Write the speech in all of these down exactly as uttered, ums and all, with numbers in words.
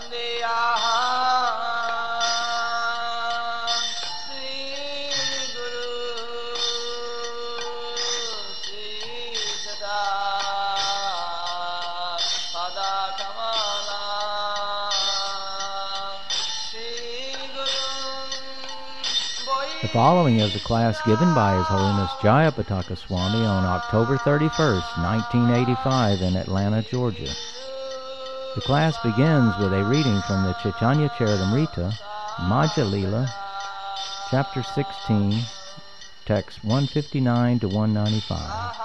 The following is a class given by His Holiness Jayapataka Swami on October thirty-first, nineteen eighty-five in Atlanta, Georgia. The class begins with a reading from the Chaitanya Charitamrita, Madhya Lila, chapter sixteen, text one fifty-nine to one ninety-five.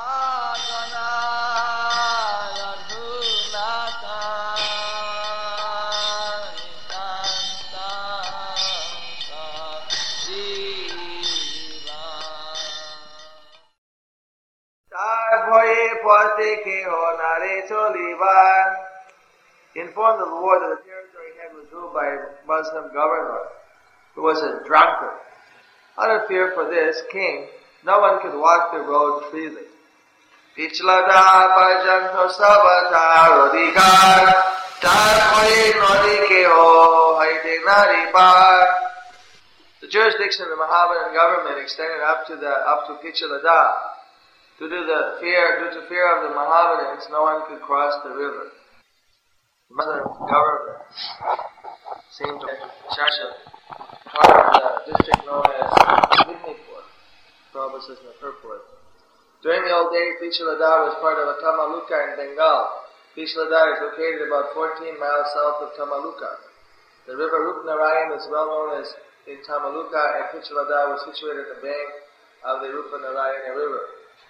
Informed of the war that the territory he had was ruled by a Muslim governor who was a drunkard. Out of fear for this king, no one could walk the road freely. Pichlada pajanto sabata rodikar tarhoye nodikeho haite nari par. The jurisdiction of the Mohammedan government extended up to the up to Pichlada. Due to the fear, due to fear of the Mohammedans, no one could cross the river. The Muslim government seemed to Shasha, part of the district known as Midnipur, Prabhupada says in the purport. During the old days, Pichlada was part of a Tamaluka in Bengal. Pichlada is located about fourteen miles south of Tamaluka. The river Rupnarayan is well known as in Tamaluka, and Pichlada was situated at the bank of the Rupnarayana river.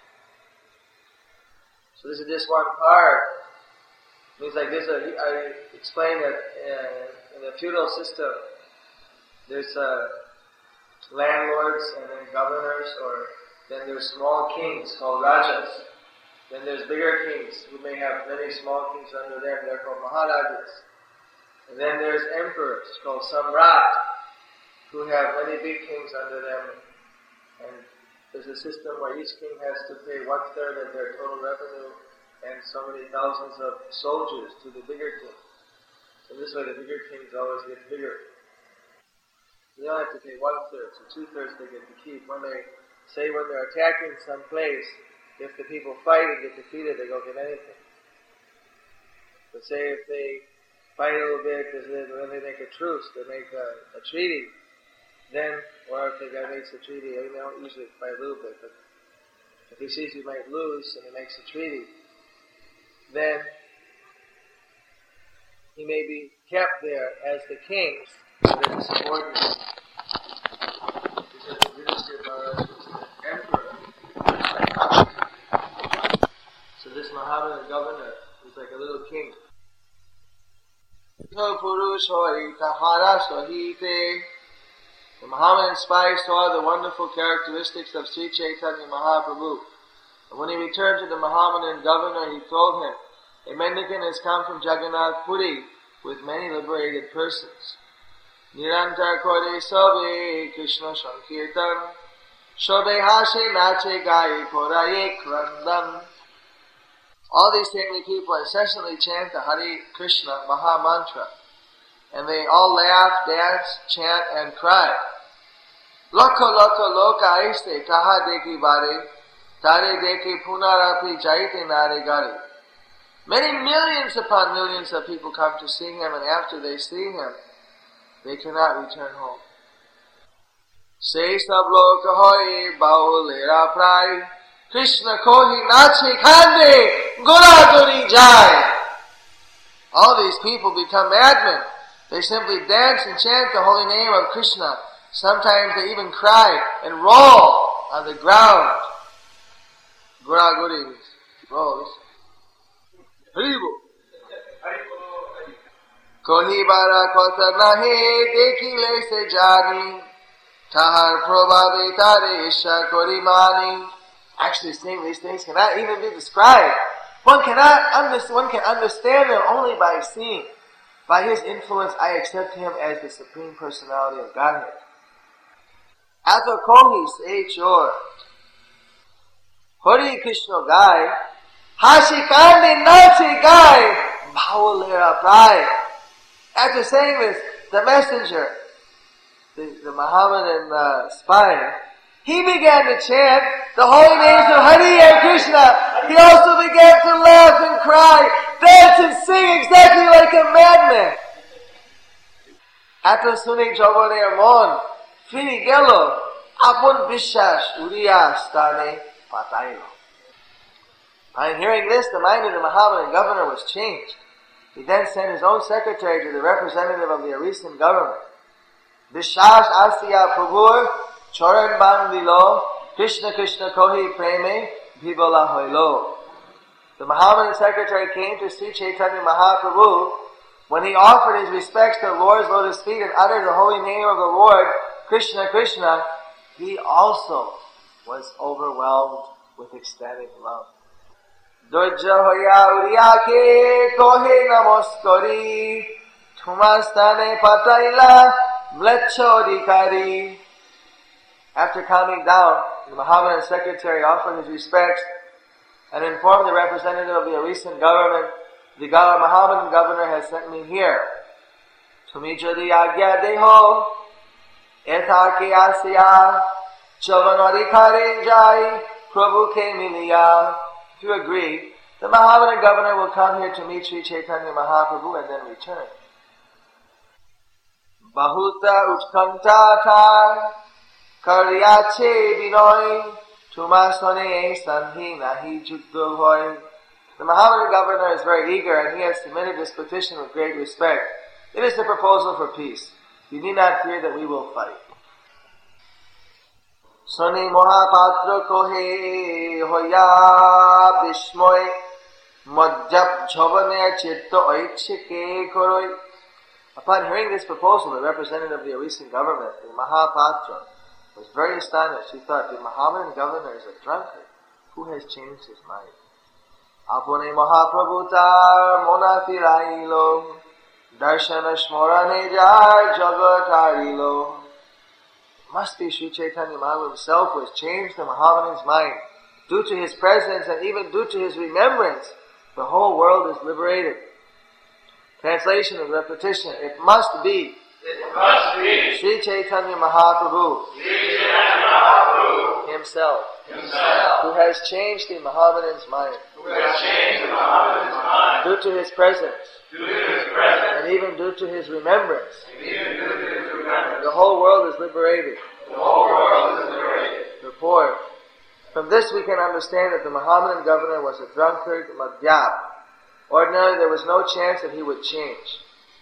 So this is just one part. It means like this, uh, I explained that uh, in the feudal system, there's uh, landlords and then governors, or then there's small kings called rajas. Then there's bigger kings who may have many small kings under them, they're called maharajas. And then there's emperors called samrat, who have many big kings under them. And there's a system where each king has to pay one third of their total revenue and so many thousands of soldiers to the bigger king. So this way the bigger kings always get bigger. They don't have to pay one third, so two thirds they get to keep. When they say when they're attacking some place, if the people fight and get defeated, they don't get anything. But say if they fight a little bit, then they make a truce, they make a, a treaty, then, or if the guy makes a treaty, they don't usually fight a little bit, but if he sees you might lose and he makes a treaty, then he may be kept there as the king, but as a subordinate. Because the Yudhishthira Maharaj was the emperor. So this Mohammedan governor was like a little king. The Mohammedan spies saw the wonderful characteristics of Sri Chaitanya Mahaprabhu. And when he returned to the Mohammedan governor, he told him, a mendicant has come from Jagannath Puri with many liberated persons. Nirantar kore sobe Krishna Sankirtan, sobe hashe nache gaye koraye krandam. All these saintly people incessantly chant the Hare Krishna Maha Mantra, and they all laugh, dance, chant, and cry. Loko loko loka aiste kaha deki bare, tare deki punarapi jaite nare gare. Many millions upon millions of people come to see him, and after they see him, they cannot return home. Say sab loka hoye baulera prai, Krishna kohi nache khande, goradori jai. All these people become madmen. They simply dance and chant the holy name of Krishna. Sometimes they even cry and roll on the ground. Goradori means roll. Haribo. Kohi bara kota nahe dekhi le se jani, tahar probabe tare isha korimani. Actually, saying these things cannot even be described. One cannot understand, one can understand them only by seeing. By his influence, I accept him as the Supreme Personality of Godhead. Ato kohi se chor, Hare Krishna gai, Hashikande nache gai, Bhavalera prai. After saying this, the messenger, the, the Mohammedan uh, spy, he began to chant the holy names of Hari and Krishna. He also began to laugh and cry, dance and sing exactly like a madman. After শুনে জগনের মন ফিরে গেল আপন বিশ্বাস উড়িয়া স্থানে পাঠাইল. On hearing this, the mind of the Mohammedan governor was changed. He then sent his own secretary to the representative of the Arisan government. Vishas Asya Prabhur Choran Bandilo Krishna Krishna Kohi Preme Bhibola Hoilo. The Mohammedan secretary came to Sri Chaitanya Mahaprabhu. When he offered his respects to the Lord's lotus feet and uttered the holy name of the Lord, Krishna Krishna, he also was overwhelmed with ecstatic love. Dojja hoya uriyake kohe namaskari thumastane pataila mlechorikari. After calming down, the Mohammedan secretary offered his respects and informed the representative of the Arisan government, the Mohammedan governor has sent me here. Tumi jodi agya deho etha ke asya chavanari kare jai prabhu ke miliya. If you agree, the Mohammedan governor will come here to meet Sri Chaitanya Mahaprabhu and then return. Bahuta utkanta tha karyache binoy tumasone sandhi nahi juddho hoy. The Mohammedan governor is very eager and he has submitted this petition with great respect. It is a proposal for peace. You need not fear that we will fight. Soni Mahapatra kohe hoya bishmoy madjap jhavane chitta aichike koroi. Upon hearing this proposal, the representative of the Arisan government, the Mahapatra, was very astonished. He thought, the Mohammedan governor is a drunkard. Who has changed his mind? Apone Mahaprabhutar mona firailo darshana smorane jar jagat harilo. Must be Sri Chaitanya Mahaprabhu himself who has changed the Mohammedan's mind. Due to his presence and even due to his remembrance, the whole world is liberated. Translation and repetition. It must be, it must be Sri Chaitanya Mahaprabhu, Sri Chaitanya Mahaprabhu himself, himself who has changed the Mohammedan's mind. who has changed the Mohammedan's mind Due to his presence due to his presence and even due to his remembrance, and even due to his remembrance. the whole world is liberated. The whole world is liberated. Report. From this we can understand that the Mohammedan governor was a drunkard, madhyap. Ordinarily there was no chance that he would change.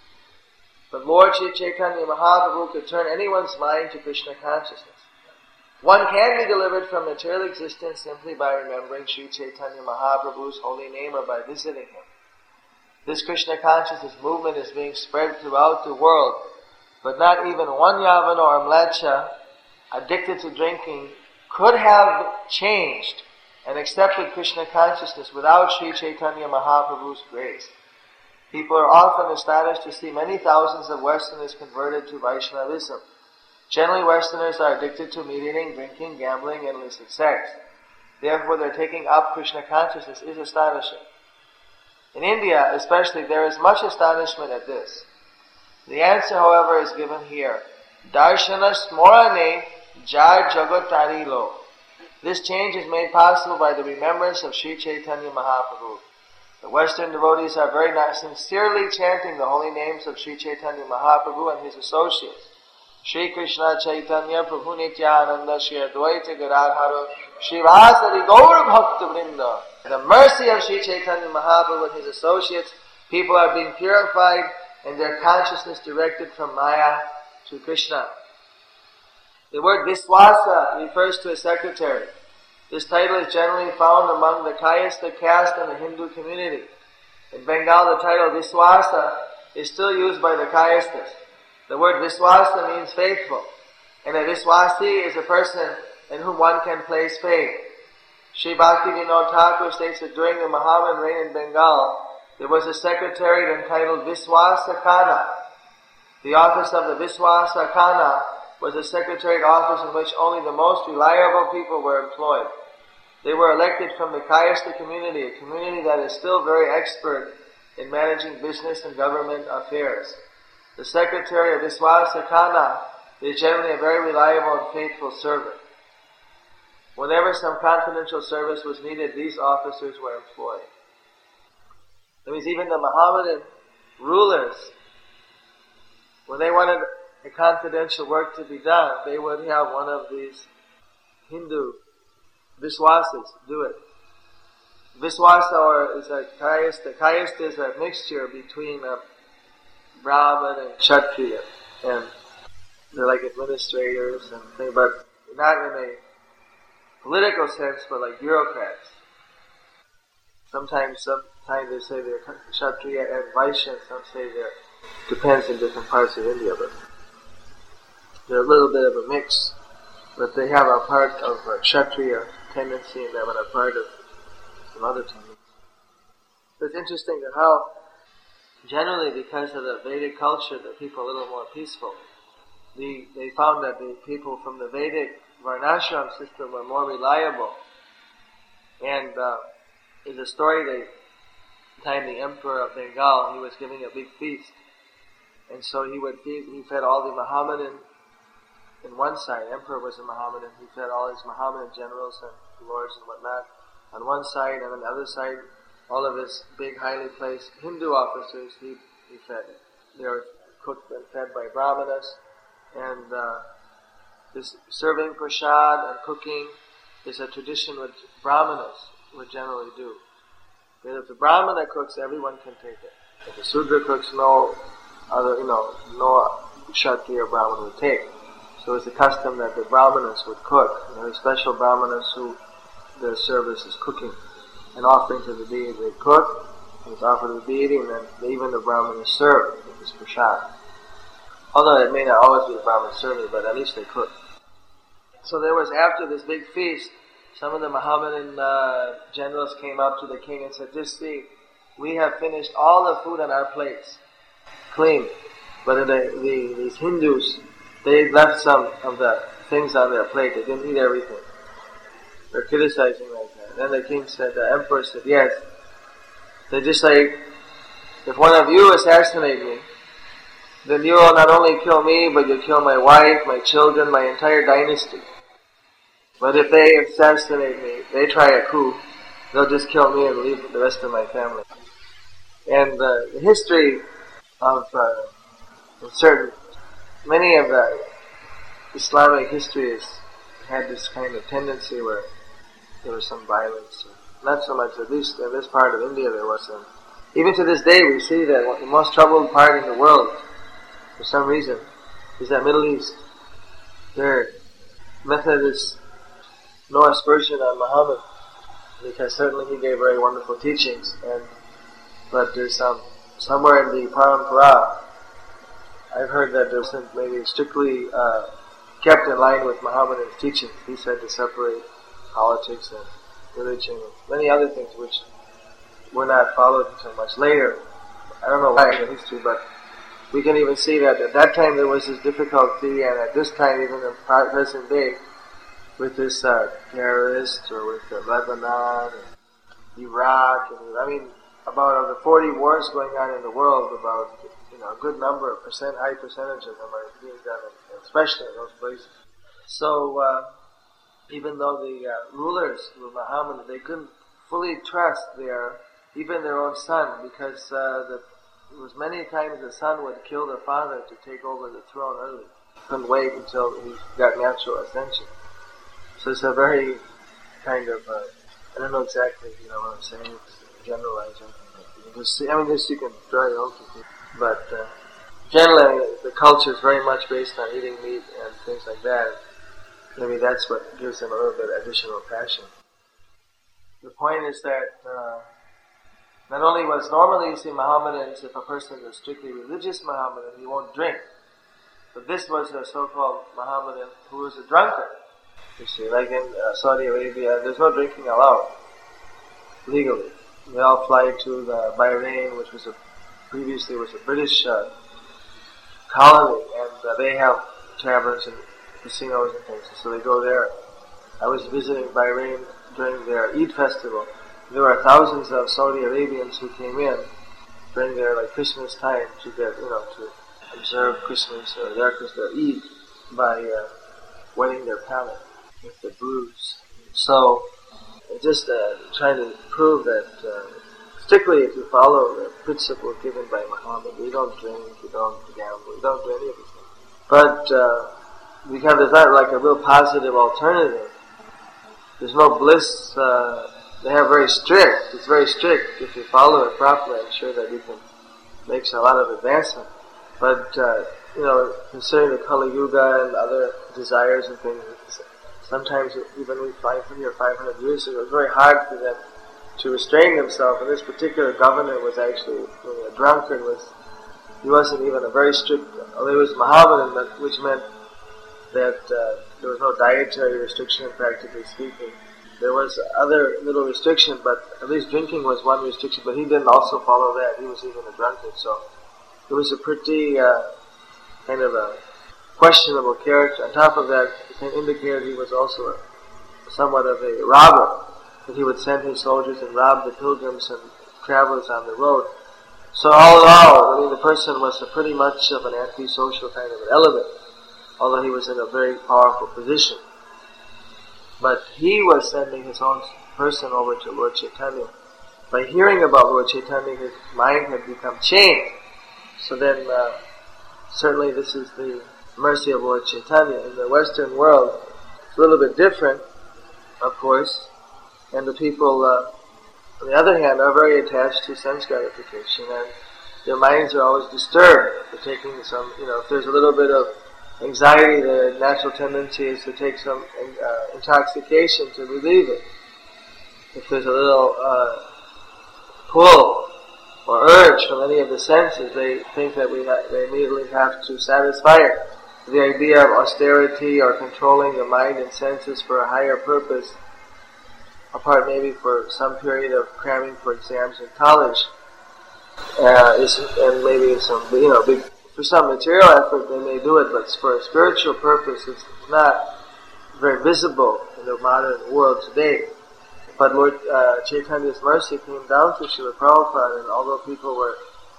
But Lord Sri Chaitanya Mahaprabhu could turn anyone's mind to Krishna consciousness. One can be delivered from material existence simply by remembering Sri Chaitanya Mahaprabhu's holy name or by visiting him. This Krishna consciousness movement is being spread throughout the world, but not even one Yavana or Mlecha addicted to drinking could have changed and accepted Krishna consciousness without Sri Chaitanya Mahaprabhu's grace. People are often astonished to see many thousands of Westerners converted to Vaishnavism. Generally, Westerners are addicted to meat eating, drinking, gambling, and illicit sex. Therefore, their taking up Krishna consciousness is astonishing. In India, especially, there is much astonishment at this. The answer, however, is given here. Darshana smorane jar jagatarilo. This change is made possible by the remembrance of Sri Chaitanya Mahaprabhu. The Western devotees are very sincerely chanting the holy names of Sri Chaitanya Mahaprabhu and his associates. Shri Krishna Chaitanya Prabhu Nityananda Shri Advaita Gadadhara Shri Vasari Gaur Bhakta Vrinda. The mercy of Sri Chaitanya Mahaprabhu and his associates, people are being purified and their consciousness directed from Maya to Krishna. The word Viswasa refers to a secretary. This title is generally found among the Kayastha caste in the Hindu community. In Bengal, the title Viswasa is still used by the Kayasthas. The word Viswasa means faithful, and a Viswasi is a person in whom one can place faith. Sri Bhakti Vinod Thakur states that during the Mohammedan reign in Bengal, there was a secretariat entitled Viswasa Khana. The office of the Viswasa Khana was a secretariat office in which only the most reliable people were employed. They were elected from the Kayastha community, a community that is still very expert in managing business and government affairs. The secretary of Viswasa Khanna is generally a very reliable and faithful servant. Whenever some confidential service was needed, these officers were employed. That means even the Mohammedan rulers, when they wanted a confidential work to be done, they would have one of these Hindu Viswasas do it. Viswasa or is a Kayasta. Kayasta is a mixture between a Brahman and Kshatriya, and they're like administrators and things, but not in a political sense, but like bureaucrats. Sometimes, sometimes they say they're Kshatriya and Vaishya, some say they're, depends in different parts of India, but they're a little bit of a mix, but they have a part of a Kshatriya tendency in them and a part of some other tendencies. But it's interesting that how, generally because of the Vedic culture, the people are a little more peaceful. The, they found that the people from the Vedic Varnashram system were more reliable. And uh, there's a story that the time the emperor of Bengal, he was giving a big feast. And so he would feed, he fed all the Mohammedan in one side. Emperor was a Mohammedan. He fed all his Mohammedan generals and lords and whatnot on one side, and on the other side, all of his big, highly placed Hindu officers, he, he fed. They were cooked and fed by Brahmanas. And uh, this serving prasad and cooking is a tradition which Brahmanas would generally do. But if the Brahmana cooks, everyone can take it. If the Sudra cooks, no other, you know, no Kshatriya or Brahmana would take. So it's a custom that the Brahmanas would cook. There are special Brahmanas who their service is cooking. An offering to the deity, they cook, and it's offered to the deity, and then even the Brahmanas serve with this prasad. Although it may not always be the Brahman serving, but at least they cook. So there was, after this big feast, some of the Mohammedan uh, generals came up to the king and said, "Just see, we have finished all the food on our plates, clean. But the, the, these Hindus, they left some of the things on their plate. They didn't eat everything." They're criticizing like that. Then the king said, the emperor said, "Yes. They're just like, if one of you assassinate me, then you will not only kill me, but you'll kill my wife, my children, my entire dynasty. But if they assassinate me, they try a coup, they'll just kill me and leave the rest of my family." And uh, the history of uh, certain, many of the Islamic histories had this kind of tendency where there was some violence. Not so much, at least in this part of India there was some. Even to this day we see that the most troubled part in the world, for some reason, is that Middle East. Their Methodists, no aspersion on Muhammad, because certainly he gave very wonderful teachings, and but there's some, somewhere in the Parampara, I've heard that there's some maybe strictly uh, kept in line with Muhammadan's teaching. He said to separate politics and religion and many other things which were not followed until much later. I don't know why in the history, but we can even see that at that time there was this difficulty, and at this time, even in present day, with this uh, terrorists or with uh, Lebanon and Iraq, and I mean, about of the forty wars going on in the world, about you know a good number, a percent, high percentage of them are being done, in, especially in those places. So uh, even though the uh, rulers of Muhammad, they couldn't fully trust their even their own son, because uh, the, it was many times the son would kill the father to take over the throne early. Couldn't wait until he got natural ascension. So it's a very kind of, uh, I don't know exactly, you know what I'm saying, it's generalizing. Just see, I mean, just you can draw your own conclusion. But uh, generally, the culture is very much based on eating meat and things like that. Maybe that's what gives them a little bit additional passion. The point is that uh, not only was normally you see Mohammedans, if a person is strictly religious Mohammedan, he won't drink. But this was a so-called Mohammedan who was a drunkard. You see, like in uh, Saudi Arabia, there's no drinking allowed legally. They all fly to the Bahrain, which was a previously was a British uh, colony, and uh, they have taverns and casinos and things. So they go there. I was visiting Bahrain during their Eid festival. There were thousands of Saudi Arabians who came in during their like Christmas time to get, you know, to observe Christmas or their Christmas Eid by uh, wetting their palate with the bruise. So, just uh, trying to prove that, uh, particularly if you follow the principle given by Muhammad, we don't drink, we don't gamble, we don't do any of these things. But uh, because there's not like a real positive alternative. There's no bliss. Uh, they have very strict. It's very strict. If you follow it properly, I'm sure that we can make a lot of advancement. But uh, you know, considering the Kali Yuga and other desires and things, sometimes even we find from here five hundred years ago, it was very hard for them to restrain themselves. And this particular governor was actually a drunkard. Was he wasn't even a very strict. Although he was Mohammedan, which meant that uh, there was no dietary restriction, practically speaking. There was other little restriction, but at least drinking was one restriction, but he didn't also follow that. He was even a drunkard, so it was a pretty uh, kind of a questionable character. On top of that, it can indicate he was also a, somewhat of a robber, that he would send his soldiers and rob the pilgrims and travelers on the road. So all in all, I mean, the person was a pretty much of an antisocial kind of an element, although he was in a very powerful position. But he was sending his own person over to Lord Chaitanya. By hearing about Lord Chaitanya, his mind had become changed. So then, uh, certainly this is the mercy of Lord Chaitanya. In the Western world, it's a little bit different, of course, and the people, uh, on the other hand, are very attached to sense gratification, and their minds are always disturbed. They're taking some, you know, if there's a little bit of anxiety, the natural tendency is to take some uh, intoxication to relieve it. If there's a little uh, pull or urge from any of the senses, they think that we ha- they immediately have to satisfy it. The idea of austerity or controlling the mind and senses for a higher purpose, apart maybe for some period of cramming for exams in college, uh, is, and maybe some, you know, big. For some material effort, they may do it, but for a spiritual purpose, it's not very visible in the modern world today. But Lord uh, Chaitanya's mercy came down to Srila Prabhupada, and although people were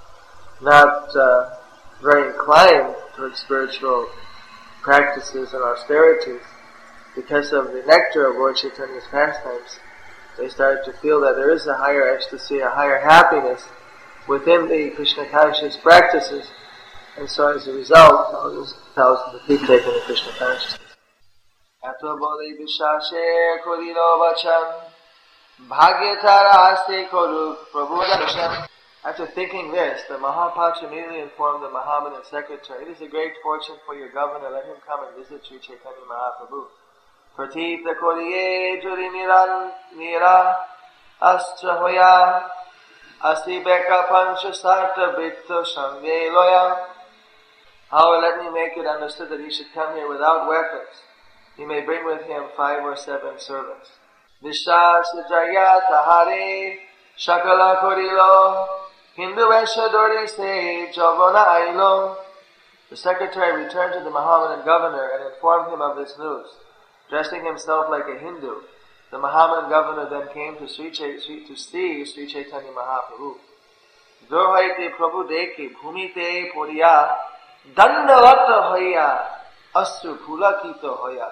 not uh, very inclined towards spiritual practices and austerities, because of the nectar of Lord Chaitanya's pastimes, they started to feel that there is a higher ecstasy, a higher happiness within the Krishna conscious practices. And so as a result, thousands, thousands of people taking the Krishna consciousness. Ato bodhi vishashe korilo vachan bhagyatara aste koru prabhudarshan. After thinking this, the Mahapatra immediately informed the Mohammedan secretary, "It is a great fortune for your governor, let him come and visit Sri Chaitanya Mahaprabhu. Pratita koriye juri niran nira astra hoya asibeka pancha sarta bhikta sangye loya." However, let me make it understood that he should come here without weapons. He may bring with him five or seven servants. Vishas jaya tahare shakala korilo hindu veshadori se javana ailo. The secretary returned to the Mohammedan governor and informed him of this news. Dressing himself like a Hindu, the Mohammedan governor then came to Sri Ch- to see Sri Chaitanya Mahaprabhu. Durhaite Prabhu deki bhumite poriya dandavata hoya astru pulakito hoya.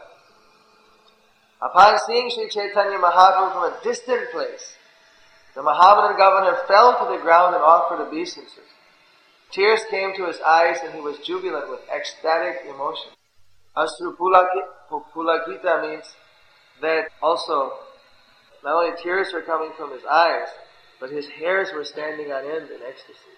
Upon seeing Sri Chaitanya Mahaprabhu from a distant place, the Mohammedan governor fell to the ground and offered obeisances. Tears came to his eyes and he was jubilant with ecstatic emotion. Astru pulakita means that also not only tears were coming from his eyes, but his hairs were standing on end in ecstasy.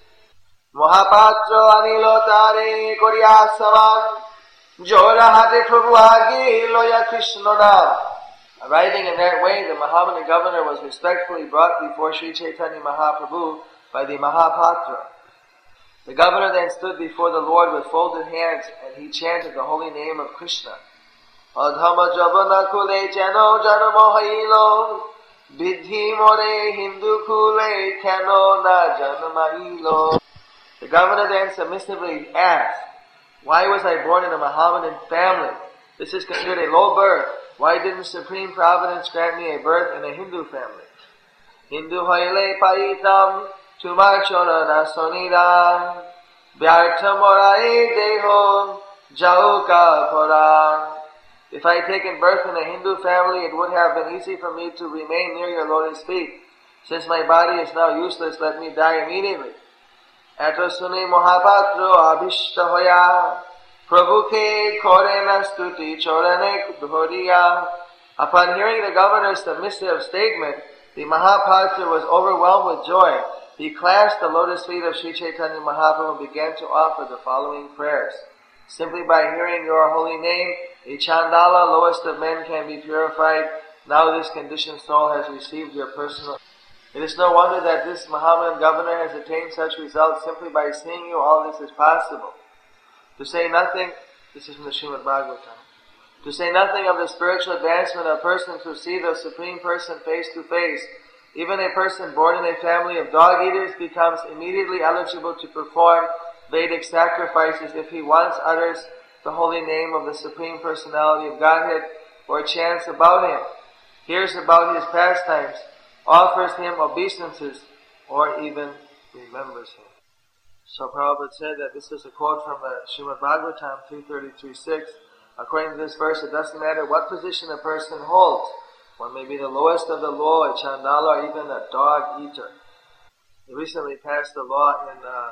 Mohapatro anilo tare koryasavan jora hate prabhu age loya Krishna nam. Arriving in that way, the Mohammedan governor was respectfully brought before Sri Chaitanya Mahaprabhu by the Mahapatra. The governor then stood before the Lord with folded hands and he chanted the holy name of Krishna. Adhama javana kule jano janamo hailo vidhi more hindu kule kano na janamailo. The governor then submissively asked, "Why was I born in a Mohammedan family? This is considered a low birth. Why didn't Supreme Providence grant me a birth in a Hindu family? Hindu haile paitam tumar chorana sonidam Vyarthamorai deho jauka pora. If I had taken birth in a Hindu family, it would have been easy for me to remain near your lotus feet. Since my body is now useless, let me die immediately. Eto suni mohapatro abhishta hoya prabhu ke korena stuti chorane dhoriya. Upon hearing the governor's submissive statement, the Mahapatra was overwhelmed with joy. He clasped the lotus feet of Sri Chaitanya Mahaprabhu and began to offer the following prayers. Simply by hearing your holy name, a Chandala, lowest of men, can be purified. Now this conditioned soul has received your personal. It is no wonder that this Mohammedan governor has attained such results. Simply by seeing you, all this is possible. To say nothing, this is from the Srimad Bhagavatam. To say nothing of the spiritual advancement of persons who see the Supreme Person face to face, even a person born in a family of dog eaters becomes immediately eligible to perform Vedic sacrifices if he once utters the holy name of the Supreme Personality of Godhead or chants about him, hears about his pastimes, offers him obeisances, or even remembers him. So Prabhupada said that this is a quote from the Srimad Bhagavatam three thirty-three six. According to this verse, it doesn't matter what position a person holds. One may be the lowest of the low, a Chandala, or even a dog eater. They recently passed a law in uh,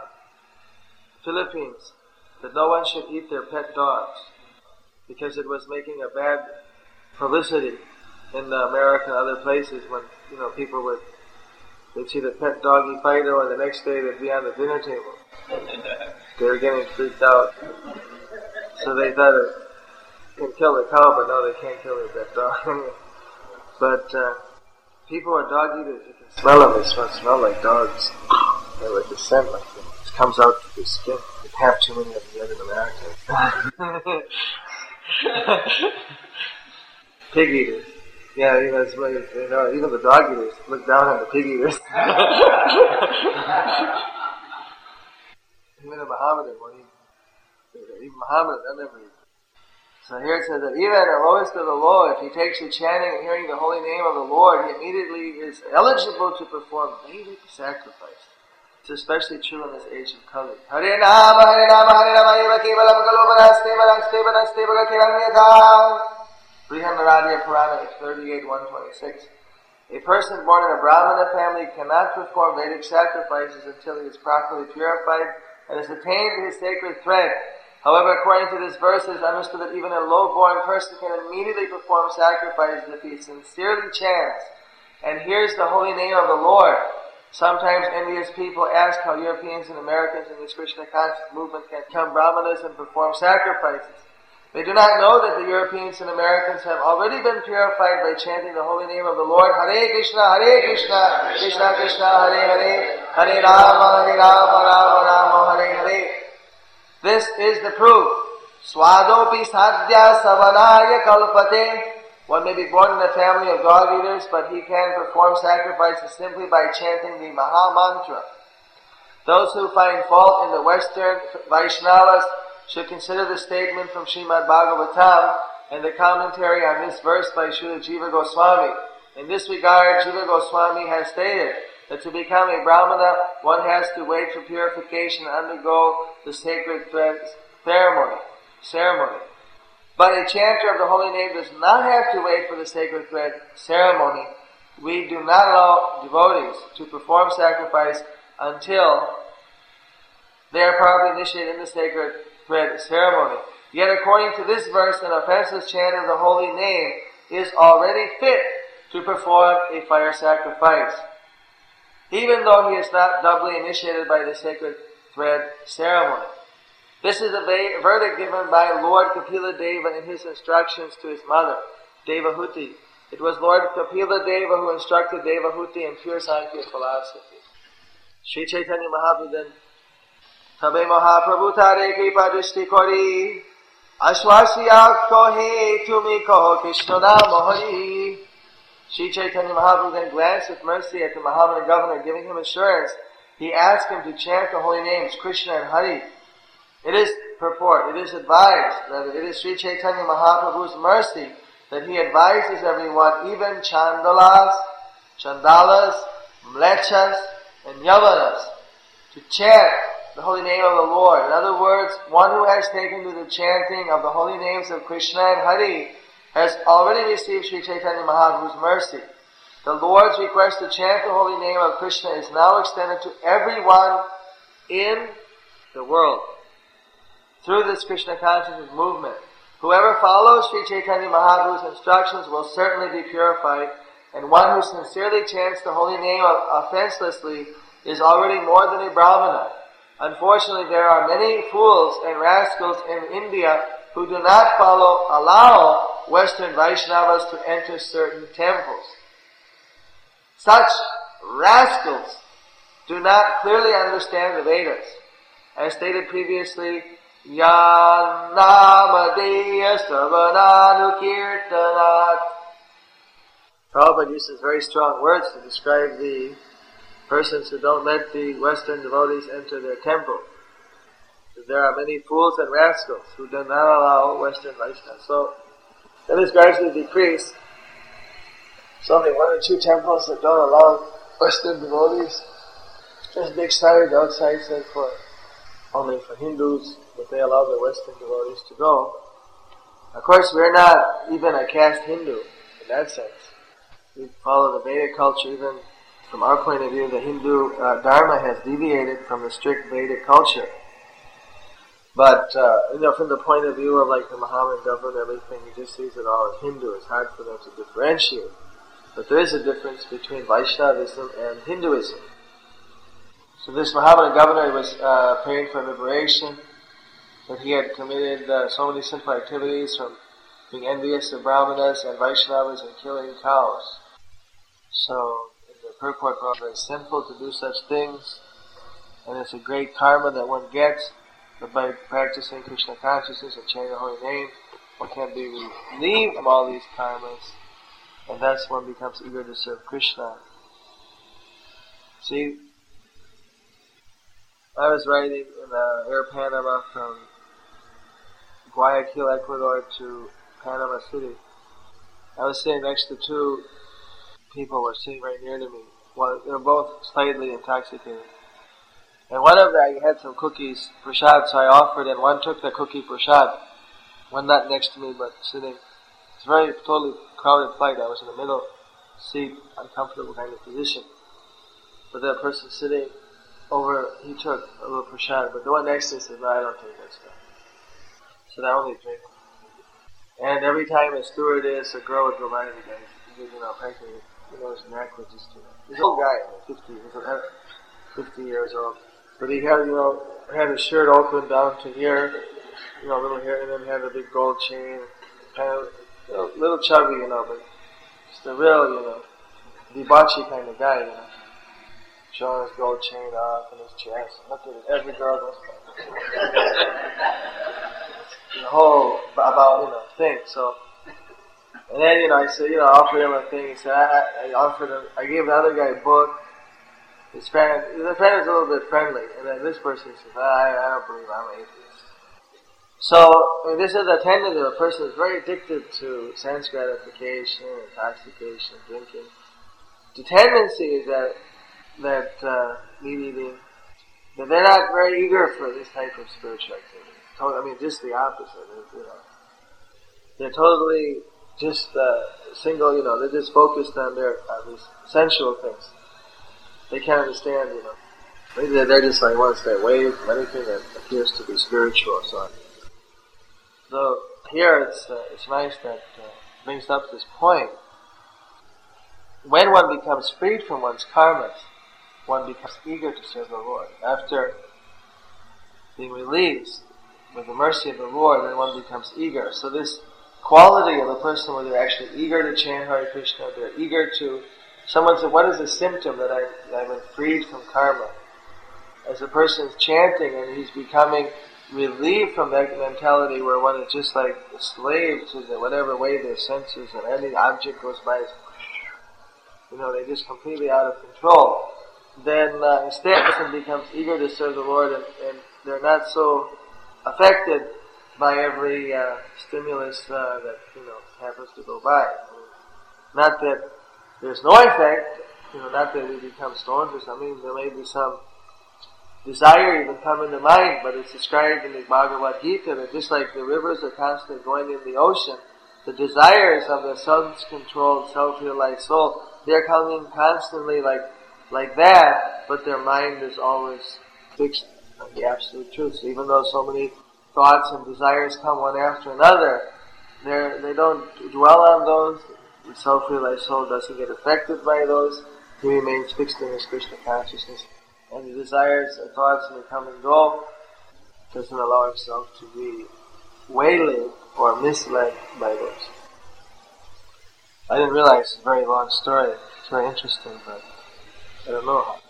Philippines that no one should eat their pet dogs because it was making a bad publicity in uh, America and other places when, you know, people would, they'd see the pet doggy fighter or the next day they'd be on the dinner table. They were getting freaked out. So they thought it can kill the cow, but no, they can't kill their pet dog. But uh, people are dog eaters. You can smell them. They smell, smell like dogs. They like the scent like them. It comes out through the skin. You have too many of them yet in America. Pig eaters. Yeah, you know, it's like, you know, even the dog eaters look down on the pig eaters. Even a Mohammedan, when he, even Mohammedan, they'll never eat. So here it says that even the lowest of the low, if he takes to chanting and hearing the holy name of the Lord, he immediately is eligible to perform Vedic sacrifice. It's especially true in this age of Kali. Hare Nama, Hare Nama, Hare Nama, Eva Kevalam Kalopanaste, Vanaste, Vanaste, Vanatiranyata. Brihadaradiya Purana, thirty-eight one twenty-six. A person born in a Brahmana family cannot perform Vedic sacrifices until he is properly purified and has attained his sacred thread. However, according to this verse, it is understood that even a low-born person can immediately perform sacrifices if he sincerely chants and hears the holy name of the Lord. Sometimes envious people ask how Europeans and Americans in this Krishna conscious movement can become Brahmanas and perform sacrifices. They do not know that the Europeans and Americans have already been purified by chanting the holy name of the Lord. Hare Krishna, Hare Krishna, Krishna Krishna, Hare Hare, Hare Rama, Hare Rama, Rama Rama, Hare Hare. This is the proof. Swadopi sadhya savanaya kalpate. One may be born in a family of dog eaters, but he can perform sacrifices simply by chanting the Maha Mantra. Those who find fault in the Western Vaishnavas should consider the statement from Srimad Bhagavatam and the commentary on this verse by Srila Jiva Goswami. In this regard, Jiva Goswami has stated that to become a Brahmana, one has to wait for purification and undergo the sacred thread ceremony. ceremony. But a chanter of the holy name does not have to wait for the sacred thread ceremony. We do not allow devotees to perform sacrifice until they are properly initiated in the sacred thread ceremony. Yet according to this verse, an offenseless chant of the holy name is already fit to perform a fire sacrifice, even though he is not doubly initiated by the sacred thread ceremony. This is a va- verdict given by Lord Kapila Deva in his instructions to his mother, Devahuti. It was Lord Kapila Deva who instructed Devahuti in pure Sankhya philosophy. Sri Chaitanya Mahaprabhu then, Tabe Mahaprabhu tare kripa drishti kori, Ashwasiya kohe tumi koho Krishna nama hari. Sri Chaitanya Mahaprabhu then glanced with mercy at the Mohammedan governor, giving him assurance. He asked him to chant the holy names Krishna and Hari. It is purport, it is advised, that it is Sri Chaitanya Mahaprabhu's mercy that he advises everyone, even Chandalas, Chandalas, Mlechas, and Yavanas, to chant the holy name of the Lord. In other words, one who has taken to the chanting of the holy names of Krishna and Hari has already received Sri Chaitanya Mahaprabhu's mercy. The Lord's request to chant the holy name of Krishna is now extended to everyone in the world through this Krishna consciousness movement. Whoever follows Sri Chaitanya Mahaprabhu's instructions will certainly be purified, and one who sincerely chants the holy name offenselessly is already more than a Brahmana. Unfortunately, there are many fools and rascals in India who do not follow, allow Western Vaishnavas to enter certain temples. Such rascals do not clearly understand the Vedas. As stated previously, Yan Namadeya Sarvananu Kirtanat. Prabhupada uses very strong words to describe the persons who don't let the Western devotees enter their temple. There are many fools and rascals who do not allow Western Vaishnavas. So, that is gradually decreased. There's only one or two temples that don't allow Western devotees. There's a big signage outside said for only for Hindus, but they allow the Western devotees to go. Of course, we're not even a caste Hindu in that sense. We follow the Vedic culture. Even from our point of view, the Hindu uh, Dharma has deviated from the strict Vedic culture. But, uh, you know, from the point of view of like the Mohammedan government and everything, he just sees it all as Hindu. It's hard for them to differentiate. But there is a difference between Vaishnavism and Hinduism. So this Mohammedan governor was uh, praying for liberation, but he had committed uh, so many sinful activities, from being envious of Brahmanas and Vaishnavas and killing cows. So, in the purport, Prabhupada, it's sinful to do such things, and it's a great karma that one gets, but by practicing Krishna consciousness and chanting the holy name, one can be relieved from all these karmas, and thus one becomes eager to serve Krishna. See, I was riding in uh, Air Panama from Guayaquil, Ecuador to Panama City. I was sitting next to two people who were sitting right near to me. Well, they were both slightly intoxicated. And one of them had some cookies, prasad, so I offered, and one took the cookie prasad. One not next to me, but sitting. It's a very totally crowded flight. I was in the middle seat, uncomfortable kind of position. But that person sitting over, he took a little prasad, but the one next to me said, no, I don't take that stuff. So I only drink. And every time a stewardess, a girl would go by the guy, you know, practically, you know, his neck was just, you know, he's an old guy, fifty, fifty years old. But he had, you know, had his shirt open down to here, you know, little hair, and then he had a big gold chain, kind of, you know, little chubby, you know, but just a real, you know, debauchy kind of guy, you know, showing his gold chain off and his chest. Look at it, every girl goes, the whole, about, you know, thing, so. And then, you know, I said, you know, I offered him a thing. He said, I, I offered him, I gave the other guy a book. His friend, the friend was a little bit friendly. And then this person says, I, I don't believe I'm an atheist. So, I mean, this is a tendency of a person who's very addicted to sense gratification, intoxication, drinking. The tendency is that, that, uh, meat eating, that they're not very eager for this type of spiritual activity. I mean, just the opposite, you know. They're totally just uh, single, you know, they're just focused on their uh, these sensual things. They can't understand, you know. Maybe they're just like want to stay away from anything that appears to be spiritual. So, so here it's uh, it's nice that uh, brings up this point. When one becomes freed from one's karmas, one becomes eager to serve the Lord. After being released with the mercy of the Lord, then one becomes eager. So this quality of a person where they're actually eager to chant Hare Krishna, they're eager to, someone said, what is the symptom that, I, that I've been freed from karma? As a person's chanting and he's becoming relieved from that mentality where one is just like a slave to the, whatever way their senses and any object goes by, you know, they're just completely out of control. Then uh, instead, the person becomes eager to serve the Lord, and, and they're not so affected by every uh, stimulus uh, that, you know, happens to go by. I mean, not that there's no effect, you know, not that we become stoners. I mean, there may be some desire even come into mind, but it's described in the Bhagavad Gita that just like the rivers are constantly going in the ocean, the desires of the self-controlled, self-realized soul, they're coming constantly like like that, but their mind is always fixed on the absolute truth. So even though so many thoughts and desires come one after another, they they don't dwell on those. The self-realized soul doesn't get affected by those. He remains fixed in his Krishna consciousness. And the desires and thoughts may come and go, doesn't allow himself to be waylaid or misled by those. I didn't realize it's a very long story. It's very interesting, but I don't know how.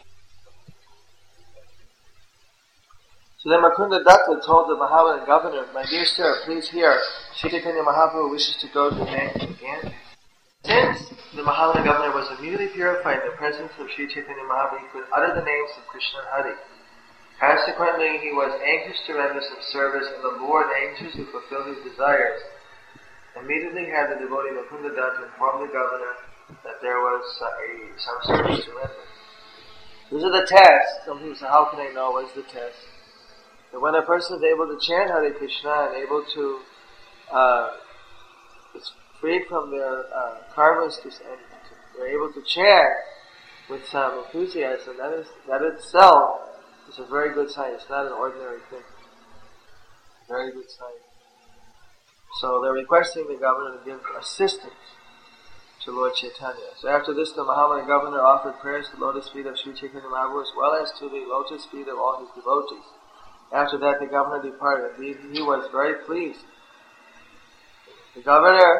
So then Mukunda Datta told the Mahavanan governor, "My dear sir, please hear, Sri Chaitanya Mahaprabhu wishes to go to the bank of Ganges." Since the Mahavanan governor was immediately purified in the presence of Sri Chaitanya Mahaprabhu, he could utter the names of Krishna and Hari. Consequently, he was anxious to render some service, and the Lord, anxious to fulfill his desires, immediately had the devotee Mukunda Datta inform the governor that there was uh, a, some service to render. These are the tests. Some people say, how can I know what's the test? That when a person is able to chant Hare Krishna and able to, uh, it's freed from their uh, karmas, to, and they're able to chant with some enthusiasm, that is that itself is a very good sign. It's not an ordinary thing. Very good sign. So they're requesting the governor to give assistance to Lord Chaitanya. So after this, the Mahavanan governor offered prayers to the lotus feet of Sri Chaitanya Mahaprabhu as well as to the lotus feet of all his devotees. After that, the governor departed. He, he was very pleased. The governor,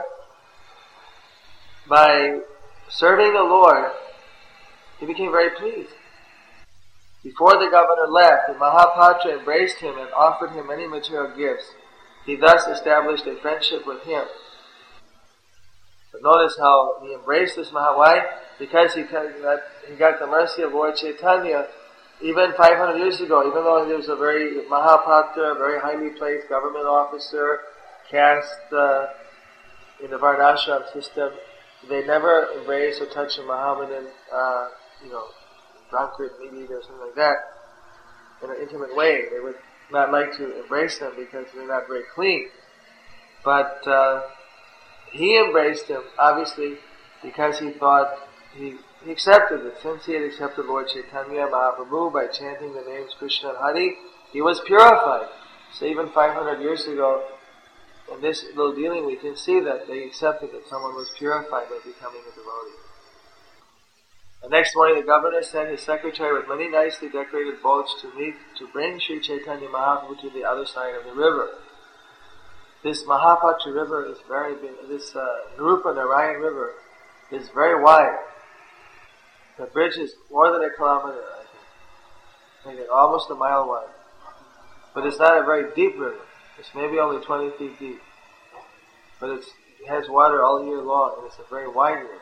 by serving the Lord, he became very pleased. Before the governor left, the Mahapatra embraced him and offered him many material gifts. He thus established a friendship with him. But notice how he embraced this Maha. Why? Because he got, he got the mercy of Lord Chaitanya. Even five hundred years ago, even though he was a very Mahapatra, very highly placed government officer, caste uh, in the Varnashram system, they never embrace or touch a Mahavanan, uh, you know, drunkard, meat eater, or something like that, in an intimate way. They would not like to embrace them because they're not very clean. But uh, he embraced him, obviously, because he thought he, he accepted it. Since he had accepted Lord Chaitanya Mahaprabhu by chanting the names Krishna and Hari, he was purified. So even five hundred years ago, in this little dealing, we can see that they accepted that someone was purified by becoming a devotee. The next morning, the governor sent his secretary with many nicely decorated boats to meet, to bring Sri Chaitanya Mahaprabhu to the other side of the river. This Mahapatra river is very big. This uh, Narupa Narayan river is very wide. The bridge is more than a kilometer, I think. Maybe almost a mile wide. But it's not a very deep river. It's maybe only twenty feet deep. But it's, it has water all year long, and it's a very wide river.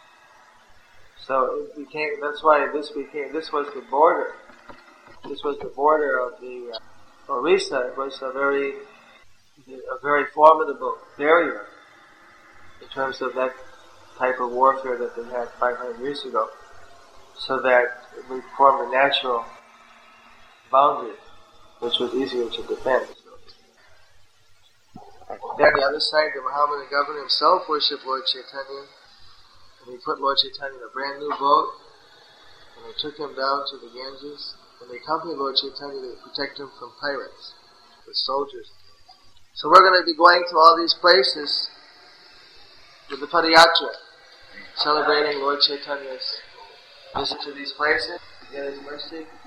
So it became, that's why this became, this was the border. This was the border of the uh, Orissa. It was a very, a very formidable barrier in terms of that type of warfare that they had five hundred years ago. So that it would form a natural boundary, which was easier to defend. Then on the other side, the Mahavanan governor himself worshipped Lord Chaitanya. And he put Lord Chaitanya in a brand new boat, and they took him down to the Ganges, and they accompanied Lord Chaitanya to protect him from pirates, the soldiers. So we're going to be going to all these places with the Padayatra, celebrating Lord Chaitanya's visit to these places, to get his mercy.